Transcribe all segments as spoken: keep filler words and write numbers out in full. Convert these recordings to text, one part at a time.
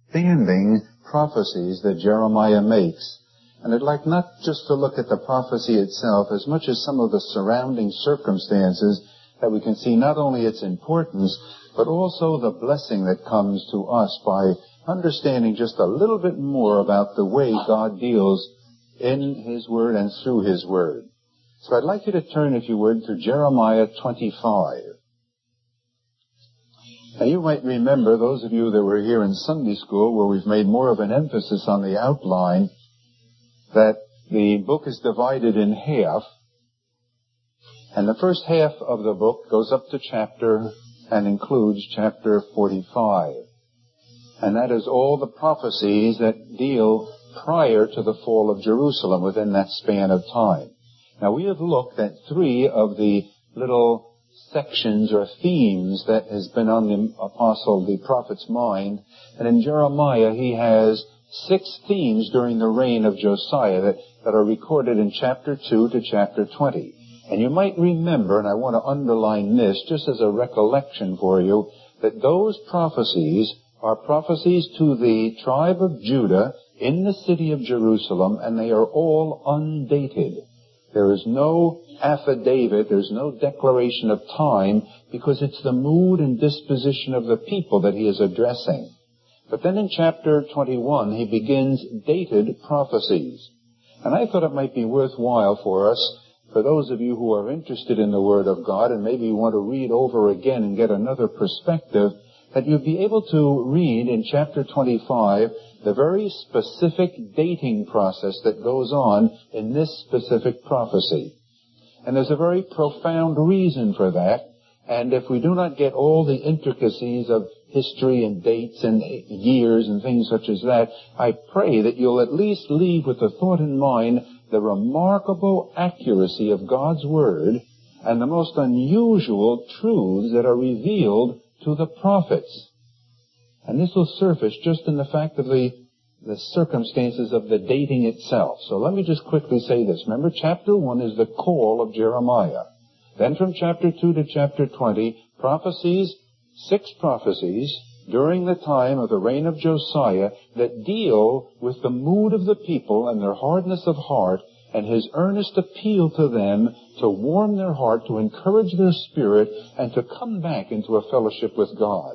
outstanding prophecies that Jeremiah makes. And I'd like not just to look at the prophecy itself as much as some of the surrounding circumstances that we can see not only its importance, but also the blessing that comes to us by understanding just a little bit more about the way God deals in His Word and through His Word. So I'd like you to turn, if you would, to Jeremiah twenty-five. Now you might remember, those of you that were here in Sunday school, where we've made more of an emphasis on the outline, that the book is divided in half, and the first half of the book goes up to chapter and includes chapter forty-five. And that is all the prophecies that deal prior to the fall of Jerusalem within that span of time. Now we have looked at three of the little sections or themes that has been on the apostle, the prophet's mind. And in Jeremiah he has six themes during the reign of Josiah that, that are recorded in chapter two to chapter twenty. And you might remember, and I want to underline this just as a recollection for you, that those prophecies are prophecies to the tribe of Judah in the city of Jerusalem, and they are all undated. There is no affidavit, there's no declaration of time, because it's the mood and disposition of the people that he is addressing. But then in chapter twenty-one, he begins dated prophecies. And I thought it might be worthwhile for us, for those of you who are interested in the Word of God, and maybe you want to read over again and get another perspective, that you'd be able to read in chapter twenty-five the very specific dating process that goes on in this specific prophecy. And there's a very profound reason for that. And if we do not get all the intricacies of history and dates and years and things such as that, I pray that you'll at least leave with the thought in mind the remarkable accuracy of God's Word and the most unusual truths that are revealed to the prophets. And this will surface just in the fact of the, the circumstances of the dating itself. So let me just quickly say this. Remember, chapter one is the call of Jeremiah. Then from chapter two to chapter twenty, prophecies, six prophecies during the time of the reign of Josiah that deal with the mood of the people and their hardness of heart and his earnest appeal to them to warm their heart, to encourage their spirit, and to come back into a fellowship with God.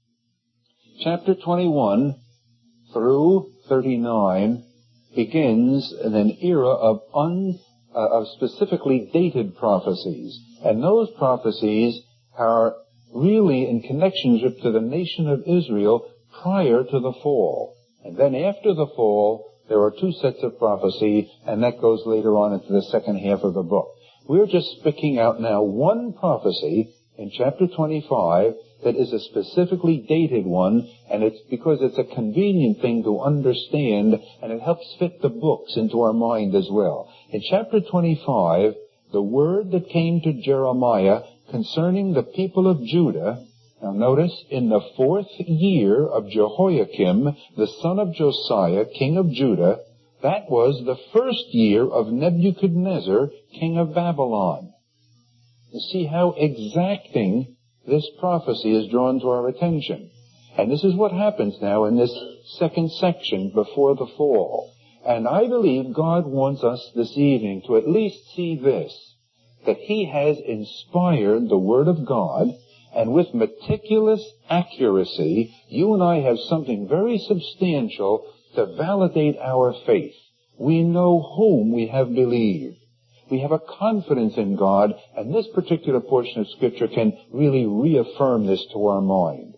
Chapter twenty-one through thirty-nine begins in an era of, un, uh, of specifically dated prophecies. And those prophecies are really in connection to the nation of Israel prior to the fall. And then after the fall, there are two sets of prophecy, and that goes later on into the second half of the book. We're just picking out now one prophecy in chapter twenty-five that is a specifically dated one, and it's because it's a convenient thing to understand, and it helps fit the books into our mind as well. In chapter twenty-five, the word that came to Jeremiah concerning the people of Judah, now notice, in the fourth year of Jehoiakim, the son of Josiah, king of Judah, that was the first year of Nebuchadnezzar, king of Babylon. You see how exacting this prophecy is drawn to our attention. And this is what happens now in this second section before the fall. And I believe God wants us this evening to at least see this, that He has inspired the Word of God, and with meticulous accuracy, you and I have something very substantial to validate our faith. We know whom we have believed. We have a confidence in God, and this particular portion of Scripture can really reaffirm this to our mind.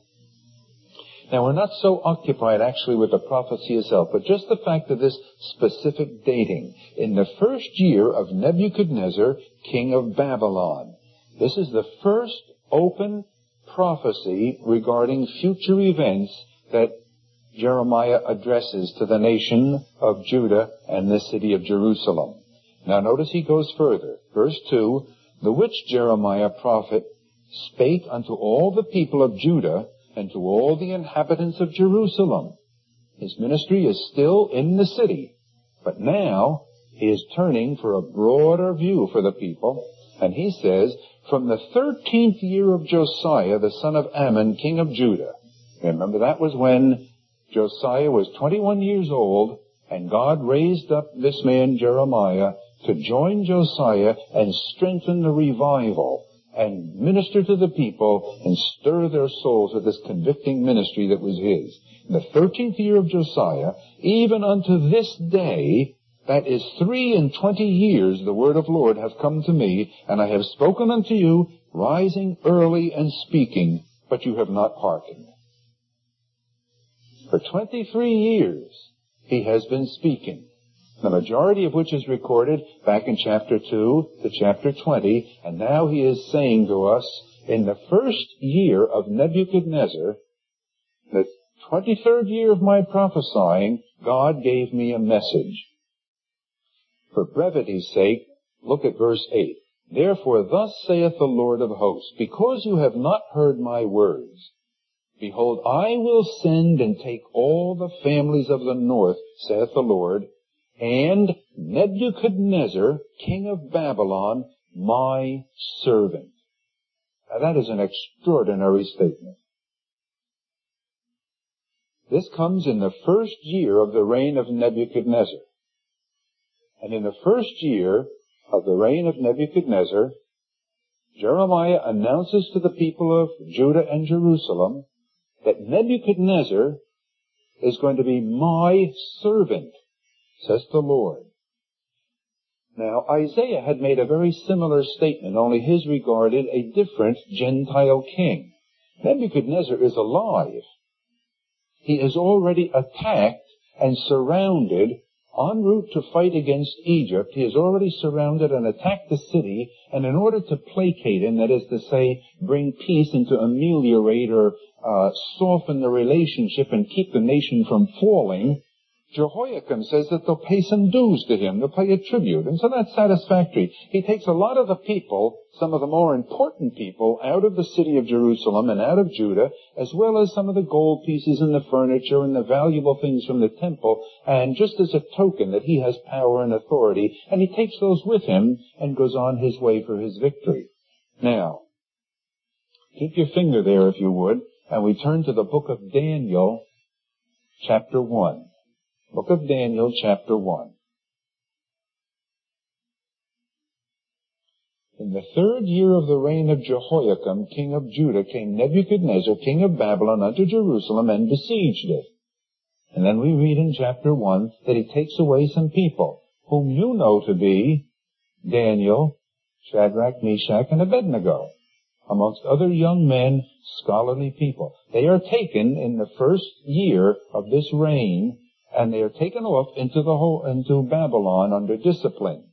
Now, we're not so occupied actually with the prophecy itself, but just the fact of this specific dating. In the first year of Nebuchadnezzar, king of Babylon. This is the first open prophecy regarding future events that Jeremiah addresses to the nation of Judah and the city of Jerusalem. Now notice he goes further. Verse two, the which Jeremiah prophet spake unto all the people of Judah and to all the inhabitants of Jerusalem. His ministry is still in the city, but now he is turning for a broader view for the people, and he says, from the thirteenth year of Josiah, the son of Ammon, king of Judah. Remember, that was when Josiah was twenty-one years old, and God raised up this man Jeremiah to join Josiah and strengthen the revival and minister to the people and stir their souls with this convicting ministry that was his. In the thirteenth year of Josiah, even unto this day, that is three and twenty years, the word of Lord hath come to me, and I have spoken unto you, rising early and speaking, but you have not hearkened. For twenty-three years he has been speaking, the majority of which is recorded back in chapter two to chapter twenty, and now he is saying to us, in the first year of Nebuchadnezzar, the twenty-third year of my prophesying, God gave me a message. For brevity's sake, look at verse eight. Therefore thus saith the Lord of hosts, because you have not heard my words, behold, I will send and take all the families of the north, saith the Lord, and Nebuchadnezzar, king of Babylon, my servant. Now that is an extraordinary statement. This comes in the first year of the reign of Nebuchadnezzar. And in the first year of the reign of Nebuchadnezzar, Jeremiah announces to the people of Judah and Jerusalem that Nebuchadnezzar is going to be my servant, says the Lord. Now, Isaiah had made a very similar statement, only his regarded a different Gentile king. Nebuchadnezzar is alive. He is already attacked and surrounded en route to fight against Egypt. He has already surrounded and attacked the city, and in order to placate him, that is to say, bring peace and to ameliorate or uh, soften the relationship and keep the nation from falling, Jehoiakim says that they'll pay some dues to him, they'll pay a tribute, and so that's satisfactory. He takes a lot of the people, some of the more important people, out of the city of Jerusalem and out of Judah, as well as some of the gold pieces and the furniture and the valuable things from the temple, and just as a token that he has power and authority, and he takes those with him and goes on his way for his victory. Now, keep your finger there if you would, and we turn to the book of Daniel, chapter one. Book of Daniel, chapter one. In the third year of the reign of Jehoiakim, king of Judah, came Nebuchadnezzar, king of Babylon, unto Jerusalem, and besieged it. And then we read in chapter one that he takes away some people, whom you know to be Daniel, Shadrach, Meshach, and Abednego, amongst other young men, scholarly people. They are taken in the first year of this reign, and they are taken off into the whole, into Babylon under discipline.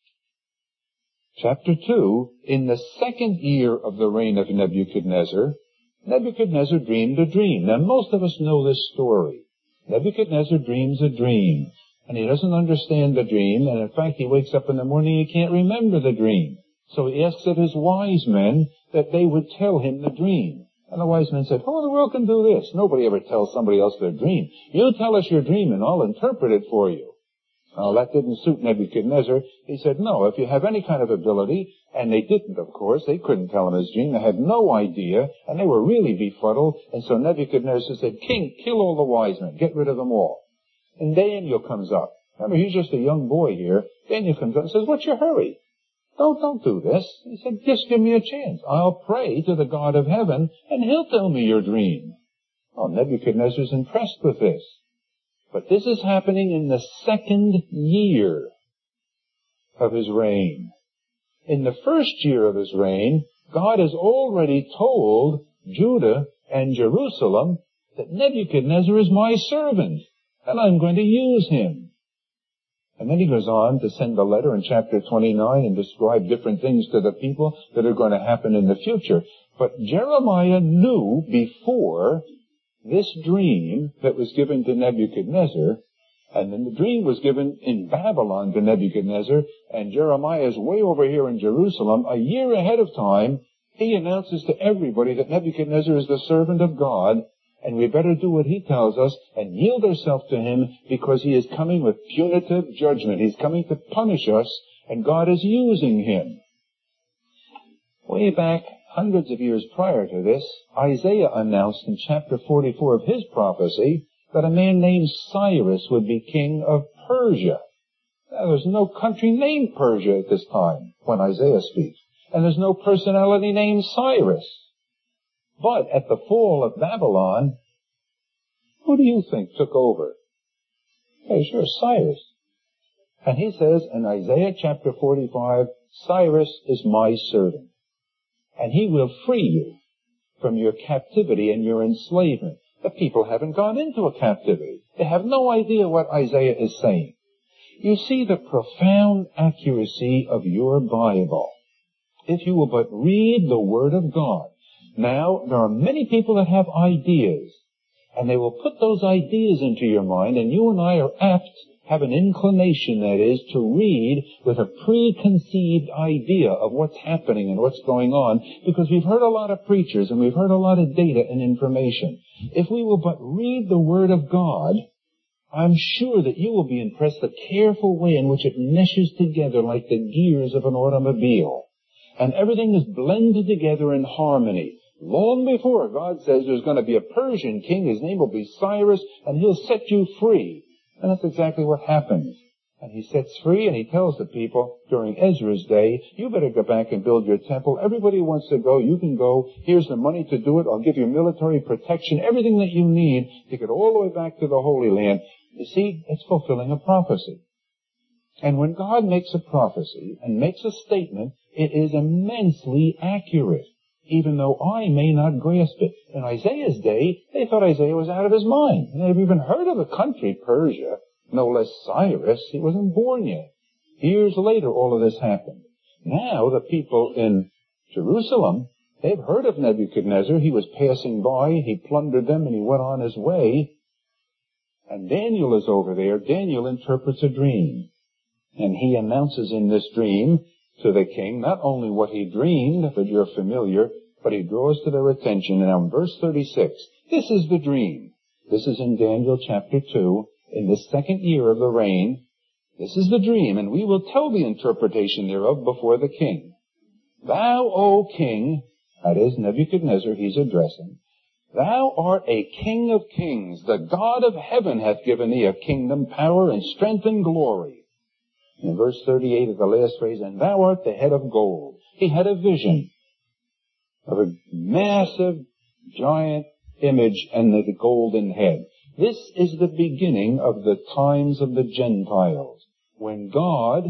Chapter two, in the second year of the reign of Nebuchadnezzar, Nebuchadnezzar dreamed a dream. Now, most of us know this story. Nebuchadnezzar dreams a dream, and he doesn't understand the dream, and in fact, he wakes up in the morning and he can't remember the dream. So he asks of his wise men that they would tell him the dream. And the wise men said, who in the world can do this? Nobody ever tells somebody else their dream. You tell us your dream and I'll interpret it for you. Well, that didn't suit Nebuchadnezzar. He said, no, if you have any kind of ability, and they didn't, of course, they couldn't tell him his dream. They had no idea, and they were really befuddled. And so Nebuchadnezzar said, King, kill all the wise men. Get rid of them all. And Daniel comes up. Remember, he's just a young boy here. Daniel comes up and says, what's your hurry? Don't, don't do this. He said, just give me a chance. I'll pray to the God of heaven, and he'll tell me your dream. Oh, Nebuchadnezzar's impressed with this. But this is happening in the second year of his reign. In the first year of his reign, God has already told Judah and Jerusalem that Nebuchadnezzar is my servant, and I'm going to use him. And then he goes on to send a letter in chapter twenty-nine and describe different things to the people that are going to happen in the future. But Jeremiah knew before this dream that was given to Nebuchadnezzar, and then the dream was given in Babylon to Nebuchadnezzar, and Jeremiah is way over here in Jerusalem, a year ahead of time. He announces to everybody that Nebuchadnezzar is the servant of God, and we better do what he tells us and yield ourselves to him, because he is coming with punitive judgment. He's coming to punish us, and God is using him. Way back, hundreds of years prior to this, Isaiah announced in chapter forty-four of his prophecy that a man named Cyrus would be king of Persia. Now, there's no country named Persia at this time when Isaiah speaks. And there's no personality named Cyrus. But at the fall of Babylon, who do you think took over? Hey, sure, Cyrus. And he says in Isaiah chapter forty-five, Cyrus is my servant, and he will free you from your captivity and your enslavement. The people haven't gone into a captivity. They have no idea what Isaiah is saying. You see the profound accuracy of your Bible. If you will but read the Word of God. Now, there are many people that have ideas, and they will put those ideas into your mind, and you and I are apt, have an inclination, that is, to read with a preconceived idea of what's happening and what's going on, because we've heard a lot of preachers and we've heard a lot of data and information. If we will but read the Word of God, I'm sure that you will be impressed the careful way in which it meshes together like the gears of an automobile. And everything is blended together in harmony. Long before God says there's going to be a Persian king, his name will be Cyrus, and he'll set you free. And that's exactly what happens. And he sets free, and he tells the people during Ezra's day, you better go back and build your temple. Everybody who wants to go, you can go. Here's the money to do it. I'll give you military protection, everything that you need to get all the way back to the Holy Land. You see, it's fulfilling a prophecy. And when God makes a prophecy and makes a statement, it is immensely accurate, even though I may not grasp it. In Isaiah's day, they thought Isaiah was out of his mind. They never even heard of a country, Persia, no less Cyrus. He wasn't born yet. Years later, all of this happened. Now, the people in Jerusalem, they've heard of Nebuchadnezzar. He was passing by, he plundered them, and he went on his way. And Daniel is over there. Daniel interprets a dream. And he announces in this dream to the king not only what he dreamed, but you're familiar, but he draws to their attention. Now in verse thirty-six, this is the dream. This is in Daniel chapter two, in the second year of the reign. This is the dream, and we will tell the interpretation thereof before the king. Thou, O king, that is Nebuchadnezzar he's addressing, thou art a king of kings. The God of heaven hath given thee a kingdom, power, and strength, and glory. In verse thirty-eight of the last phrase, and thou art the head of gold. He had a vision of a massive, giant image and the golden head. This is the beginning of the times of the Gentiles, when God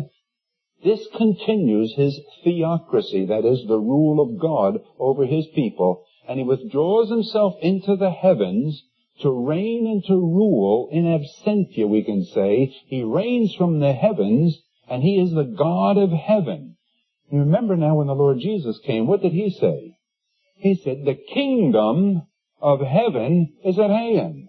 discontinues his theocracy, that is, the rule of God over his people, and he withdraws himself into the heavens to reign and to rule in absentia, we can say. He reigns from the heavens, and he is the God of heaven. You remember now when the Lord Jesus came, what did he say? He said, the kingdom of heaven is at hand.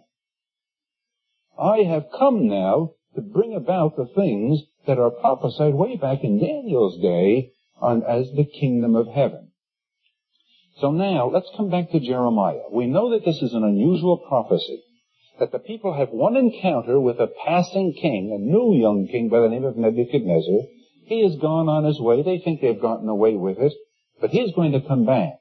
I have come now to bring about the things that are prophesied way back in Daniel's day on, as the kingdom of heaven. So now, let's come back to Jeremiah. We know that this is an unusual prophecy, that the people have one encounter with a passing king, a new young king by the name of Nebuchadnezzar. He has gone on his way. They think they've gotten away with it, but he's going to come back.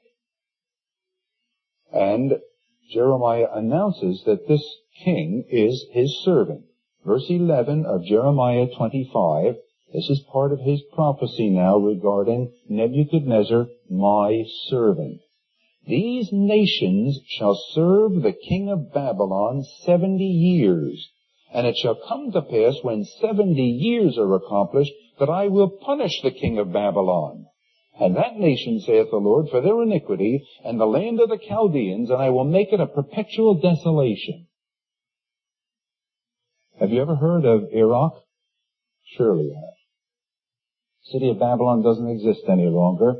And Jeremiah announces that this king is his servant. Verse eleven of Jeremiah twenty-five, this is part of his prophecy now regarding Nebuchadnezzar, my servant. These nations shall serve the king of Babylon seventy years. And it shall come to pass when seventy years are accomplished that I will punish the king of Babylon. And that nation, saith the Lord, for their iniquity, and the land of the Chaldeans, and I will make it a perpetual desolation. Have you ever heard of Iraq? Surely you have. The city of Babylon doesn't exist any longer.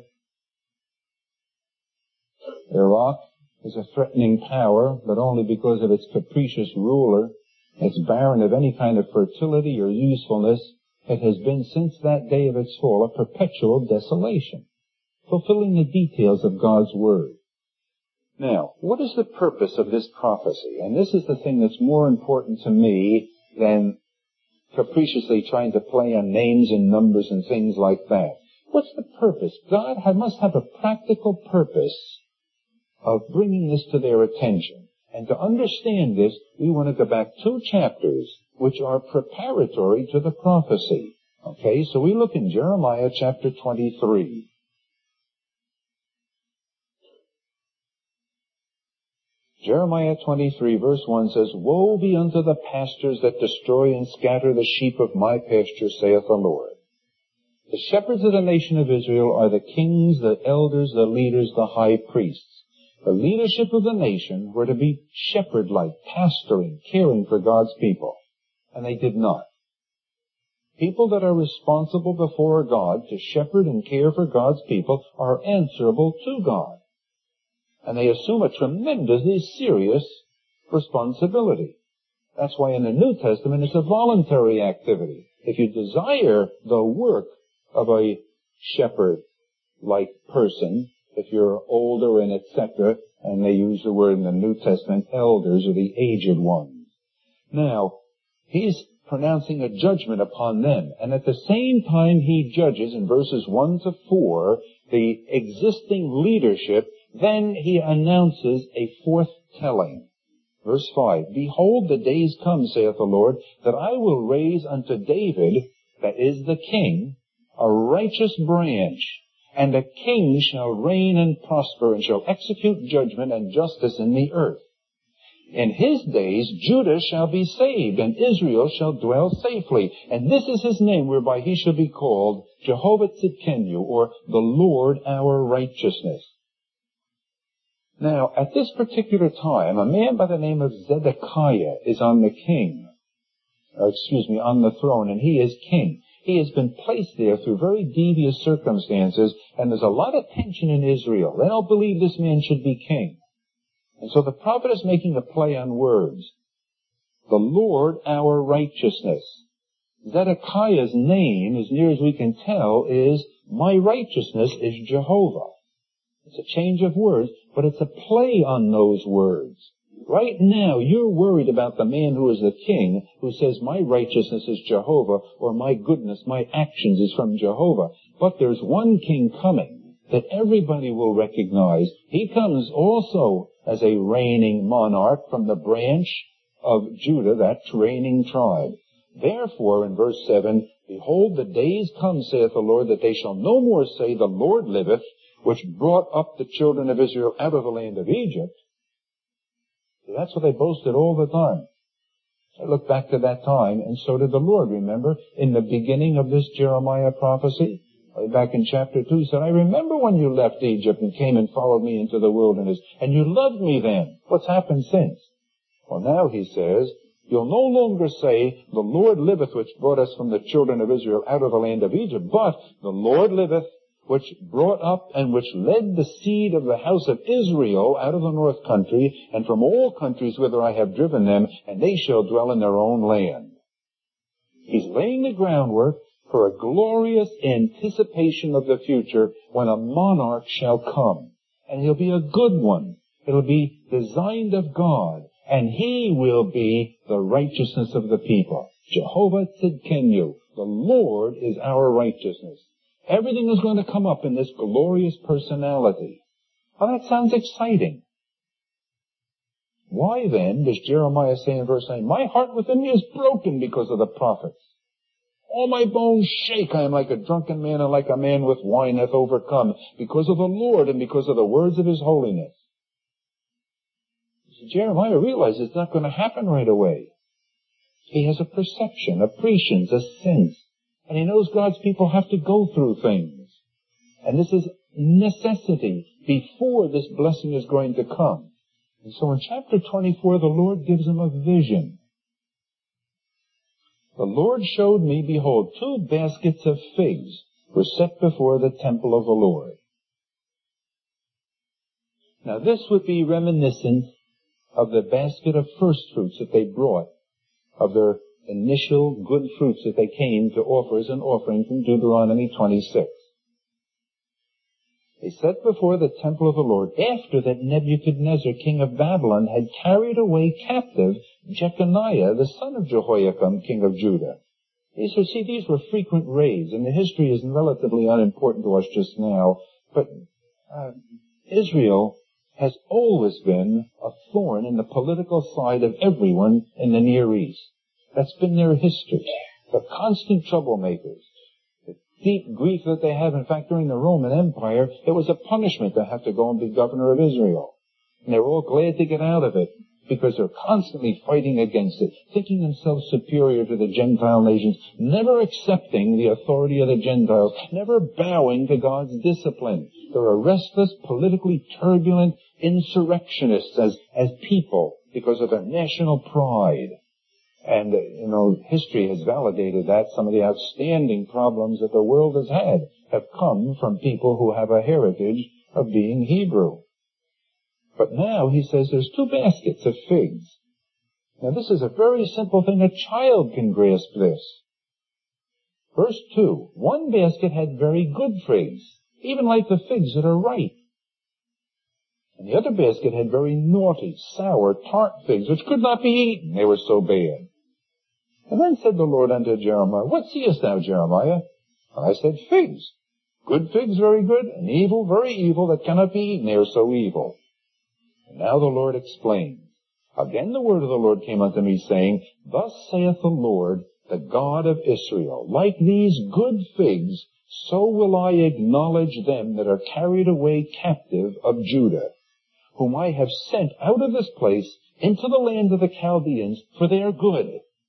Iraq is a threatening power, but only because of its capricious ruler. It's barren of any kind of fertility or usefulness. It has been since that day of its fall a perpetual desolation, fulfilling the details of God's Word. Now, what is the purpose of this prophecy? And this is the thing that's more important to me than capriciously trying to play on names and numbers and things like that. What's the purpose? God must have a practical purpose of bringing this to their attention. And to understand this, we want to go back two chapters, which are preparatory to the prophecy. Okay, so we look in Jeremiah chapter twenty-three. Jeremiah twenty-three verse one says, Woe be unto the pastors that destroy and scatter the sheep of my pasture, saith the Lord. The shepherds of the nation of Israel are the kings, the elders, the leaders, the high priests. The leadership of the nation were to be shepherd-like, pastoring, caring for God's people. And they did not. People that are responsible before God to shepherd and care for God's people are answerable to God. And they assume a tremendously serious responsibility. That's why in the New Testament it's a voluntary activity. If you desire the work of a shepherd-like person, if you're older and et cetera, and they use the word in the New Testament, elders or the aged ones. Now, he's pronouncing a judgment upon them, and at the same time he judges in verses one to four the existing leadership. Then he announces a fourth telling. Verse five, Behold, the days come, saith the Lord, that I will raise unto David, that is the king, a righteous branch, and a king shall reign and prosper, and shall execute judgment and justice in the earth. In his days Judah shall be saved, and Israel shall dwell safely. And this is his name whereby he shall be called Jehovah Tzidkenu, or the Lord our righteousness. Now, at this particular time, a man by the name of Zedekiah is on the king, or excuse me, on the throne, and he is king. He has been placed there through very devious circumstances, and there's a lot of tension in Israel. They don't believe this man should be king. And so the prophet is making a play on words. The Lord our righteousness. Zedekiah's name, as near as we can tell, is My righteousness is Jehovah. It's a change of words, but it's a play on those words. Right now, you're worried about the man who is the king, who says, my righteousness is Jehovah, or my goodness, my actions is from Jehovah. But there's one king coming that everybody will recognize. He comes also as a reigning monarch from the branch of Judah, that reigning tribe. Therefore, in verse seven, Behold, the days come, saith the Lord, that they shall no more say, The Lord liveth, which brought up the children of Israel out of the land of Egypt. So that's what they boasted all the time. I look back to that time, and so did the Lord. Remember, in the beginning of this Jeremiah prophecy, way back in chapter two, he said, I remember when you left Egypt and came and followed me into the wilderness, and you loved me then. What's happened since? Well, now he says, you'll no longer say, the Lord liveth, which brought us from the children of Israel out of the land of Egypt, but the Lord liveth, which brought up and which led the seed of the house of Israel out of the north country, and from all countries whither I have driven them, and they shall dwell in their own land. He's laying the groundwork for a glorious anticipation of the future when a monarch shall come. And he'll be a good one. It'll be designed of God, and he will be the righteousness of the people. Jehovah Tzidkenu, the Lord is our righteousness. Everything is going to come up in this glorious personality. Well, that sounds exciting. Why then does Jeremiah say in verse nine, My heart within me is broken because of the prophets. All my bones shake. I am like a drunken man, and like a man with wine hath overcome, because of the Lord and because of the words of his holiness. So Jeremiah realizes it's not going to happen right away. He has a perception, a prescience, a sense. And he knows God's people have to go through things. And this is necessity before this blessing is going to come. And so in chapter twenty-four, the Lord gives him a vision. The Lord showed me, behold, two baskets of figs were set before the temple of the Lord. Now this would be reminiscent of the basket of first fruits that they brought, of their initial good fruits that they came to offer as an offering from Deuteronomy twenty-six. They set before the temple of the Lord after that Nebuchadnezzar, king of Babylon, had carried away captive Jeconiah, the son of Jehoiakim, king of Judah. These were, see, these were frequent raids, and the history is relatively unimportant to us just now, but uh, Israel has always been a thorn in the political side of everyone in the Near East. That's been their history. They're constant troublemakers. The deep grief that they have, in fact, during the Roman Empire, it was a punishment to have to go and be governor of Israel. And they were all glad to get out of it because they're constantly fighting against it, thinking themselves superior to the Gentile nations, never accepting the authority of the Gentiles, never bowing to God's discipline. They're a restless, politically turbulent insurrectionists as, as people because of their national pride. And, uh, you know, history has validated that. Some of the outstanding problems that the world has had have come from people who have a heritage of being Hebrew. But now he says there's two baskets of figs. Now this is a very simple thing. A child can grasp this. Verse two. One basket had very good figs, even like the figs that are ripe. And the other basket had very naughty, sour, tart figs, which could not be eaten. They were so bad. And then said the Lord unto Jeremiah, What seest thou, Jeremiah? And I said, Figs. Good figs, very good, and evil, very evil, that cannot be eaten. They are so evil. And now the Lord explains. Again the word of the Lord came unto me, saying, Thus saith the Lord, the God of Israel, like these good figs, so will I acknowledge them that are carried away captive of Judah, whom I have sent out of this place into the land of the Chaldeans, for they are good.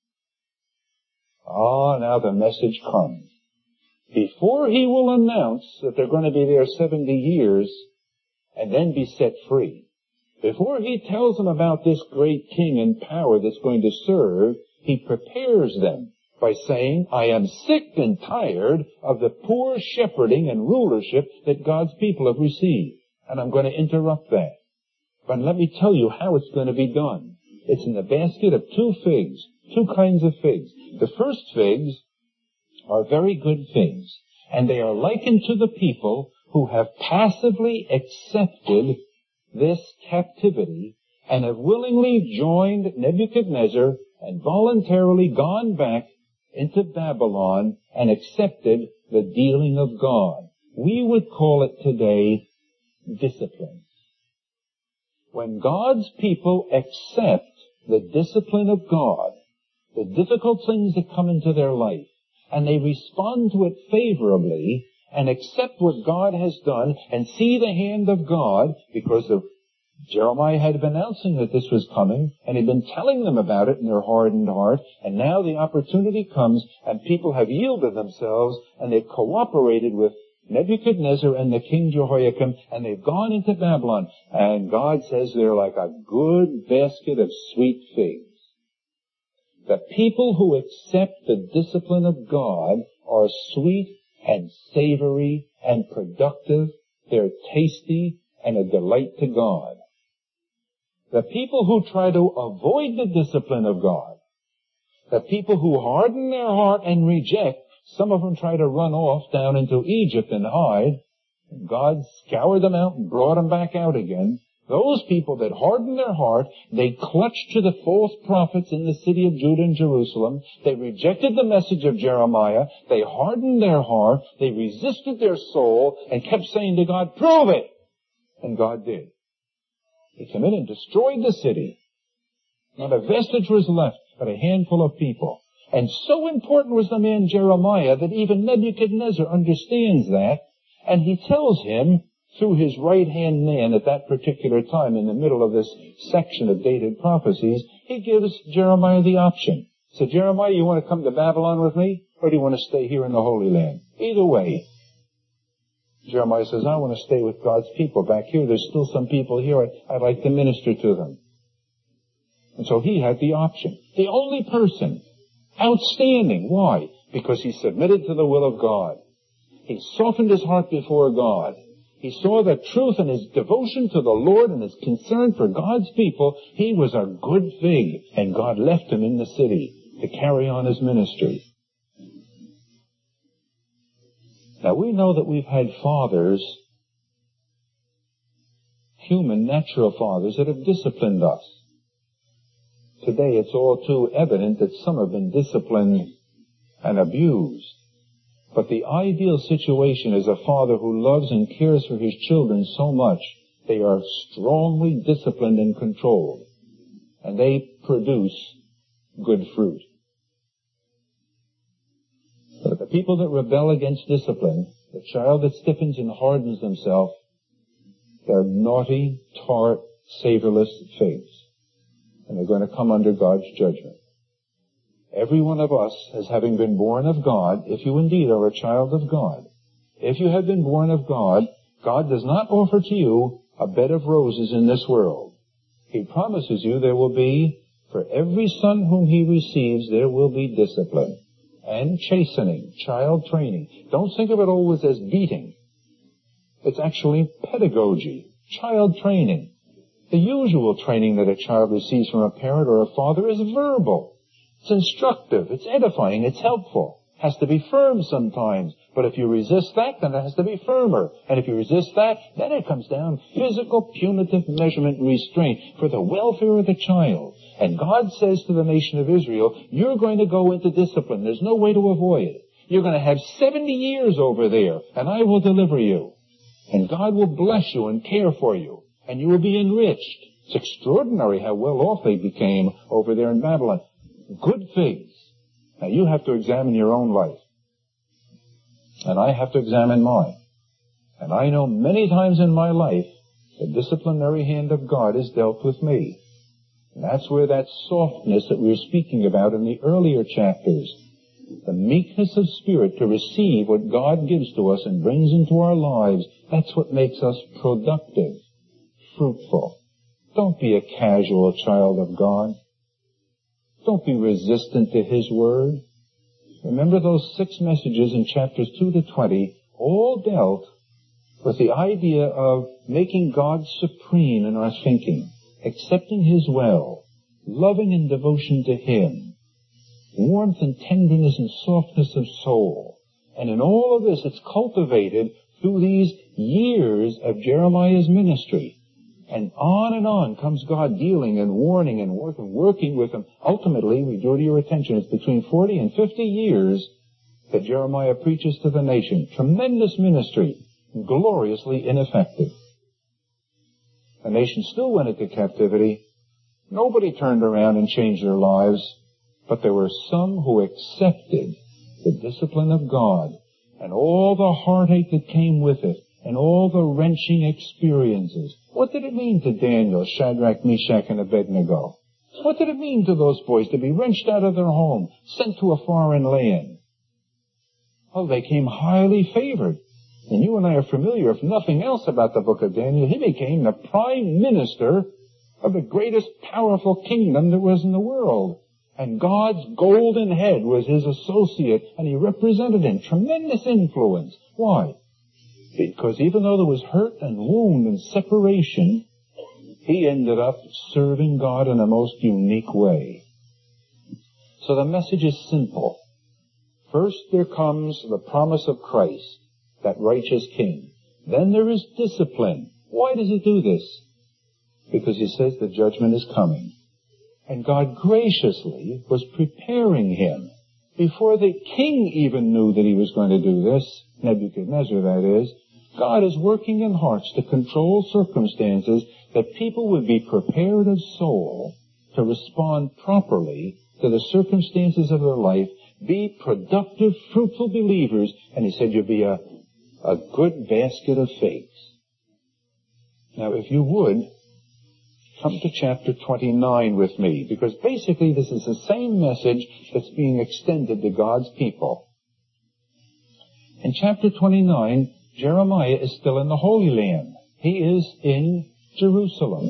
Ah, now the message comes. Before he will announce that they're going to be there seventy years and then be set free, before he tells them about this great king and power that's going to serve, he prepares them by saying, I am sick and tired of the poor shepherding and rulership that God's people have received, and I'm going to interrupt that. But let me tell you how it's going to be done. It's in the basket of two figs, two kinds of figs. The first figs are very good figs, and they are likened to the people who have passively accepted this captivity and have willingly joined Nebuchadnezzar and voluntarily gone back into Babylon and accepted the dealing of God. We would call it today discipline. When God's people accept the discipline of God, the difficult things that come into their life, and they respond to it favorably and accept what God has done and see the hand of God, because of Jeremiah had been announcing that this was coming, and he'd been telling them about it in their hardened heart, and now the opportunity comes, and people have yielded themselves, and they've cooperated with Nebuchadnezzar and the king Jehoiakim, and they've gone into Babylon, and God says they're like a good basket of sweet figs. The people who accept the discipline of God are sweet and savory and productive. They're tasty and a delight to God. The people who try to avoid the discipline of God, the people who harden their heart and reject, some of them try to run off down into Egypt and hide. God scoured them out and brought them back out again. Those people that harden their heart, they clutched to the false prophets in the city of Judah and Jerusalem. They rejected the message of Jeremiah. They hardened their heart. They resisted their soul and kept saying to God, prove it. And God did. He came in and destroyed the city. Not a vestige was left, but a handful of people. And so important was the man Jeremiah that even Nebuchadnezzar understands that, and he tells him, through his right-hand man at that particular time in the middle of this section of dated prophecies, he gives Jeremiah the option. So, Jeremiah, you want to come to Babylon with me, or do you want to stay here in the Holy Land? Either way. Jeremiah says, I want to stay with God's people back here. There's still some people here. I'd like to minister to them. And so he had the option. The only person. Outstanding. Why? Because he submitted to the will of God. He softened his heart before God. He saw the truth and his devotion to the Lord and his concern for God's people. He was a good fig, and God left him in the city to carry on his ministry. Now we know that we've had fathers, human, natural fathers, that have disciplined us. Today it's all too evident that some have been disciplined and abused. But the ideal situation is a father who loves and cares for his children so much They are strongly disciplined and controlled, and they produce good fruit. But the people that rebel against discipline, the child that stiffens and hardens themselves, they're naughty, tart, savorless figs, and they're going to come under God's judgment. Every one of us, as having been born of God, if you indeed are a child of God, if you have been born of God, God does not offer to you a bed of roses in this world. He promises you there will be, for every son whom he receives, there will be discipline and chastening, child training. Don't think of it always as beating. It's actually pedagogy, child training. The usual training that a child receives from a parent or a father is verbal. It's instructive, it's edifying, it's helpful. Has to be firm sometimes. But if you resist that, then it has to be firmer. And if you resist that, then it comes down physical, punitive measurement restraint for the welfare of the child. And God says to the nation of Israel, you're going to go into discipline. There's no way to avoid it. You're going to have seventy years over there, and I will deliver you. And God will bless you and care for you, and you will be enriched. It's extraordinary how well off they became over there in Babylon. Good figs. Now you have to examine your own life. And I have to examine mine. And I know many times in my life the disciplinary hand of God has dealt with me. And that's where that softness that we were speaking about in the earlier chapters, the meekness of spirit to receive what God gives to us and brings into our lives, that's what makes us productive, fruitful. Don't be a casual child of God. Don't be resistant to His Word. Remember those six messages in chapters two to twenty all dealt with the idea of making God supreme in our thinking, accepting His will, loving in devotion to Him, warmth and tenderness and softness of soul. And in all of this, it's cultivated through these years of Jeremiah's ministry. And on and on comes God dealing and warning and working, working with him. Ultimately, we draw to your attention, it's between forty and fifty years that Jeremiah preaches to the nation. Tremendous ministry, gloriously ineffective. The nation still went into captivity. Nobody turned around and changed their lives, but there were some who accepted the discipline of God and all the heartache that came with it and all the wrenching experiences. What did it mean to Daniel, Shadrach, Meshach, and Abednego? What did it mean to those boys to be wrenched out of their home, sent to a foreign land? Oh, they came highly favored. And you and I are familiar, if nothing else, about the book of Daniel. He became the prime minister of the greatest powerful kingdom there was in the world. And God's golden head was his associate, and he represented him. Tremendous influence. Why? Because even though there was hurt and wound and separation, he ended up serving God in a most unique way. So the message is simple. First there comes the promise of Christ, that righteous King. Then there is discipline. Why does he do this? Because he says the judgment is coming. And God graciously was preparing him. Before the king even knew that he was going to do this, Nebuchadnezzar that is, God is working in hearts to control circumstances that people would be prepared of soul to respond properly to the circumstances of their life, be productive, fruitful believers, and he said you'll be a, a good basket of figs. Now, if you would, come to chapter twenty-nine with me, because basically this is the same message that's being extended to God's people. In chapter twenty-nine, Jeremiah is still in the Holy Land. He is in Jerusalem.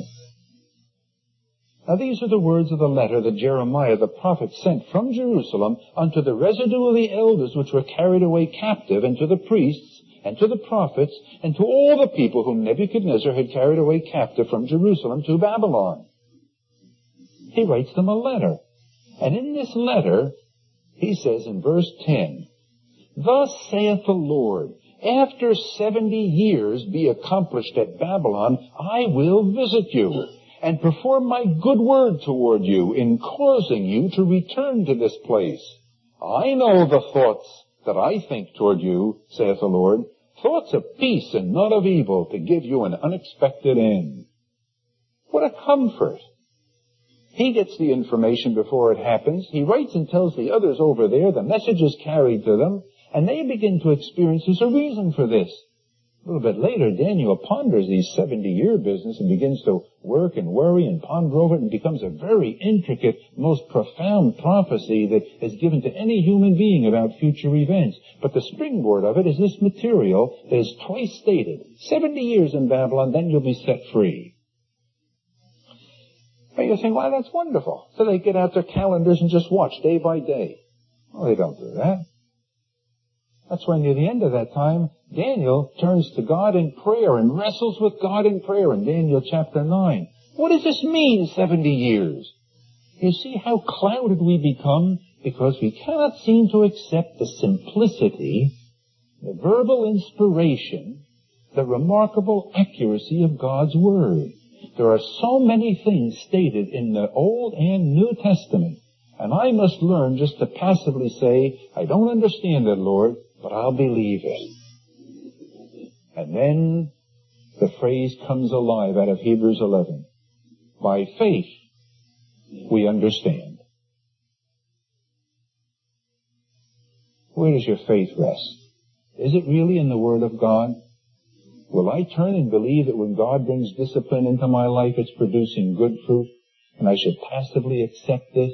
Now these are the words of the letter that Jeremiah the prophet sent from Jerusalem unto the residue of the elders which were carried away captive, and to the priests, and to the prophets, and to all the people whom Nebuchadnezzar had carried away captive from Jerusalem to Babylon. He writes them a letter. And in this letter, he says in verse ten, Thus saith the Lord, after seventy years be accomplished at Babylon, I will visit you, and perform my good word toward you in causing you to return to this place. I know the thoughts that I think toward you, saith the Lord, thoughts of peace and not of evil, to give you an unexpected end. What a comfort. He gets the information before it happens. He writes and tells the others over there. The message is carried to them, and they begin to experience there's a reason for this. A little bit later, Daniel ponders these seventy-year business and begins to work and worry and ponder over it, and becomes a very intricate, most profound prophecy that is given to any human being about future events. But the springboard of it is this material that is twice stated. seventy years in Babylon, then you'll be set free. And you're saying, well, that's wonderful. So they get out their calendars and just watch day by day. Well, they don't do that. That's when near the end of that time, Daniel turns to God in prayer and wrestles with God in prayer in Daniel chapter nine. What does this mean, seventy years? You see how clouded we become because we cannot seem to accept the simplicity, the verbal inspiration, the remarkable accuracy of God's Word. There are so many things stated in the Old and New Testament, and I must learn just to passively say, I don't understand it, Lord, but I'll believe it. And then the phrase comes alive out of Hebrews eleven. By faith, we understand. Where does your faith rest? Is it really in the Word of God? Will I turn and believe that when God brings discipline into my life, it's producing good fruit, and I should passively accept this?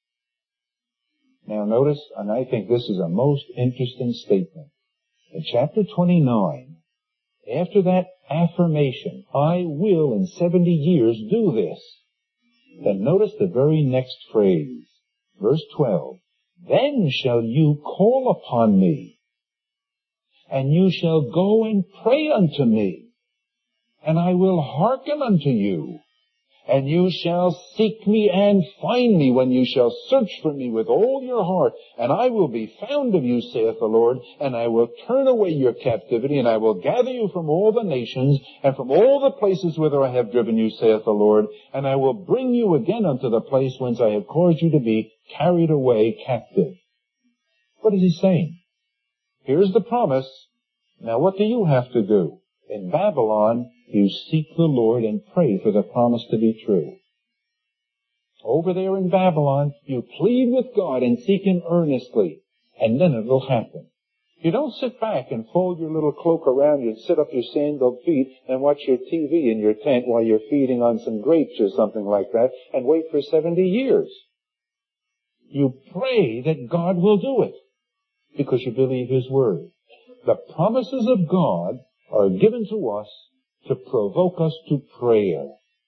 Now notice, and I think this is a most interesting statement. In chapter twenty-nine, after that affirmation, I will in seventy years do this, then notice the very next phrase, verse twelve. Then shall you call upon me, and you shall go and pray unto me, and I will hearken unto you. And you shall seek me and find me when you shall search for me with all your heart. And I will be found of you, saith the Lord, and I will turn away your captivity, and I will gather you from all the nations, and from all the places whither I have driven you, saith the Lord, and I will bring you again unto the place whence I have caused you to be carried away captive. What is he saying? Here's the promise. Now what do you have to do? In Babylon, you seek the Lord and pray for the promise to be true. Over there in Babylon, you plead with God and seek Him earnestly, and then it will happen. You don't sit back and fold your little cloak around you and sit up your sandaled feet and watch your T V in your tent while you're feeding on some grapes or something like that and wait for seventy years. You pray that God will do it because you believe His Word. The promises of God are given to us to provoke us to prayer.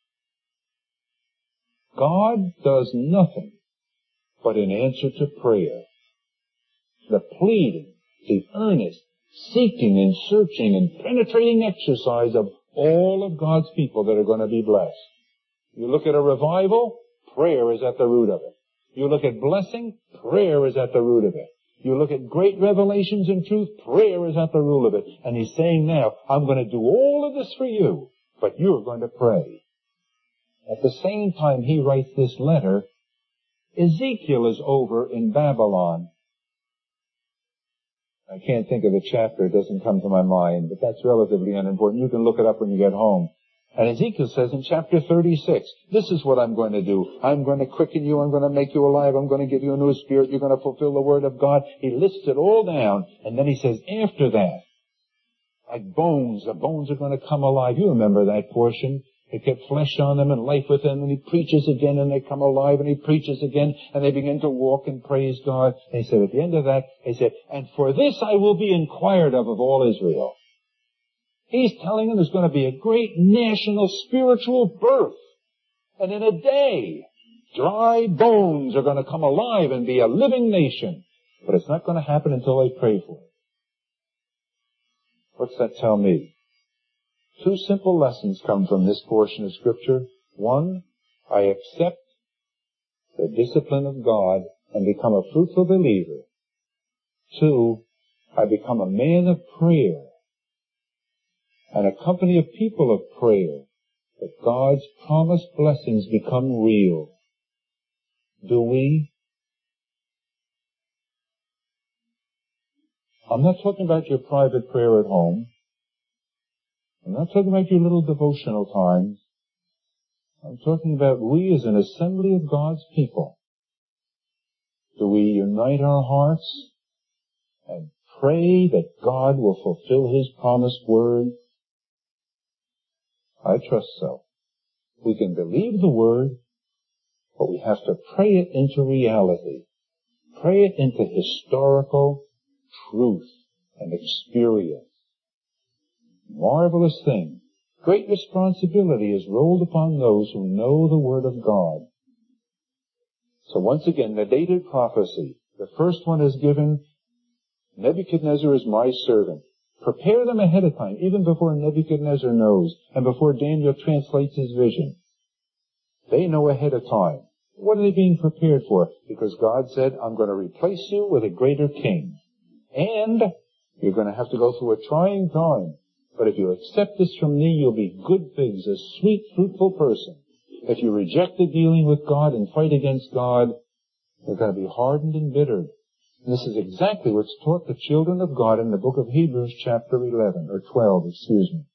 God does nothing but in answer to prayer. The pleading, the earnest, seeking and searching and penetrating exercise of all of God's people that are going to be blessed. You look at a revival, prayer is at the root of it. You look at blessing, prayer is at the root of it. You look at great revelations and truth, prayer is at the root of it. And He's saying now, I'm going to do all of this for you, but you're going to pray. At the same time he writes this letter, Ezekiel is over in Babylon. I can't think of the chapter, it doesn't come to my mind, but that's relatively unimportant. You can look it up when you get home. And Ezekiel says in chapter thirty-six, this is what I'm going to do. I'm going to quicken you. I'm going to make you alive. I'm going to give you a new spirit. You're going to fulfill the word of God. He lists it all down. And then he says, after that, like bones, the bones are going to come alive. You remember that portion. They get flesh on them and life with them. And he preaches again and they come alive. And he preaches again and they begin to walk and praise God. And he said, at the end of that, he said, and for this I will be inquired of of all Israel. He's telling them there's going to be a great national spiritual birth. And in a day, dry bones are going to come alive and be a living nation. But it's not going to happen until they pray for it. What's that tell me? Two simple lessons come from this portion of Scripture. One, I accept the discipline of God and become a fruitful believer. Two, I become a man of prayer and a company of people of prayer, that God's promised blessings become real. Do we? I'm not talking about your private prayer at home. I'm not talking about your little devotional times. I'm talking about we as an assembly of God's people. Do we unite our hearts and pray that God will fulfill His promised word? I trust so. We can believe the word, but we have to pray it into reality. Pray it into historical truth and experience. Marvelous thing. Great responsibility is rolled upon those who know the Word of God. So once again, the dated prophecy. The first one is given, Nebuchadnezzar is my servant. Prepare them ahead of time, even before Nebuchadnezzar knows, and before Daniel translates his vision. They know ahead of time. What are they being prepared for? Because God said, I'm going to replace you with a greater king. And you're going to have to go through a trying time. But if you accept this from me, you'll be good things, a sweet, fruitful person. If you reject the dealing with God and fight against God, you're going to be hardened and bittered. And this is exactly what's taught the children of God in the book of Hebrews chapter eleven, or twelve, excuse me.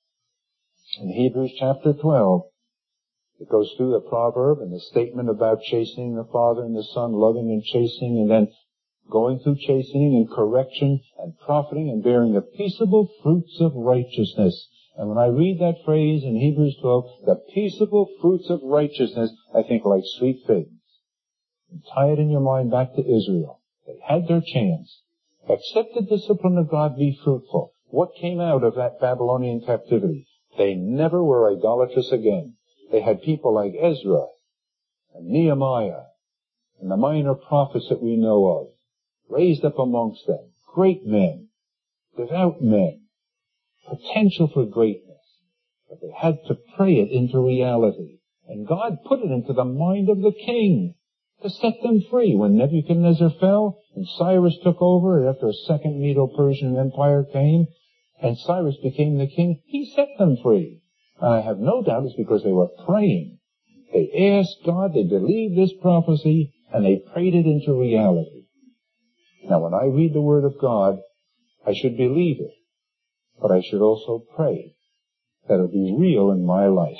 In Hebrews chapter twelve, it goes through the proverb and the statement about chastening the Father and the Son, loving and chastening, and then going through chastening and correction and profiting and bearing the peaceable fruits of righteousness. And when I read that phrase in Hebrews twelve, the peaceable fruits of righteousness, I think like sweet figs. And tie it in your mind back to Israel. They had their chance. Accept the discipline of God, be fruitful. What came out of that Babylonian captivity? They never were idolatrous again. They had people like Ezra and Nehemiah and the minor prophets that we know of raised up amongst them. Great men, devout men, potential for greatness. But they had to pray it into reality. And God put it into the mind of the king to set them free. When Nebuchadnezzar fell and Cyrus took over after a second Medo-Persian Empire came and Cyrus became the king, he set them free. And I have no doubt it's because they were praying. They asked God, they believed this prophecy, and they prayed it into reality. Now, when I read the Word of God, I should believe it, but I should also pray that it be real in my life.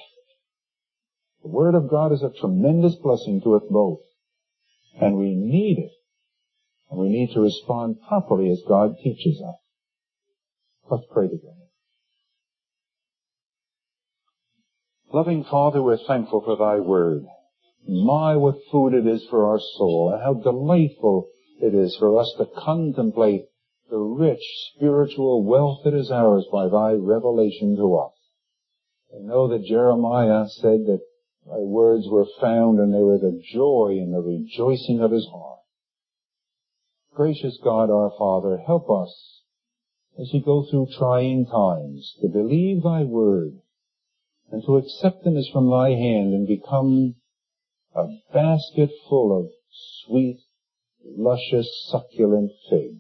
The Word of God is a tremendous blessing to us both, and we need it, and we need to respond properly as God teaches us. Let's pray together. Loving Father, we're thankful for Thy Word. My, what food it is for our soul, and how delightful it is for us to contemplate the rich spiritual wealth that is ours by Thy revelation to us. I know that Jeremiah said that Thy words were found and they were the joy and the rejoicing of his heart. Gracious God, our Father, help us as we go through trying times to believe Thy Word and to accept them as from Thy hand and become a basket full of sweet, luscious, succulent figs,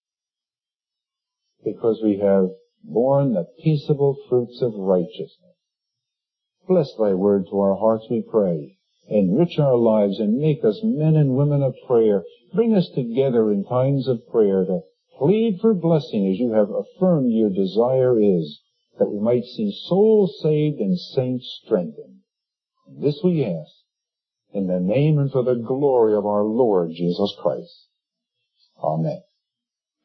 because we have borne the peaceable fruits of righteousness. Bless Thy Word to our hearts, we pray. Enrich our lives and make us men and women of prayer. Bring us together in times of prayer to plead for blessing as You have affirmed Your desire is, that we might see souls saved and saints strengthened. And this we ask in the name and for the glory of our Lord Jesus Christ. Amen.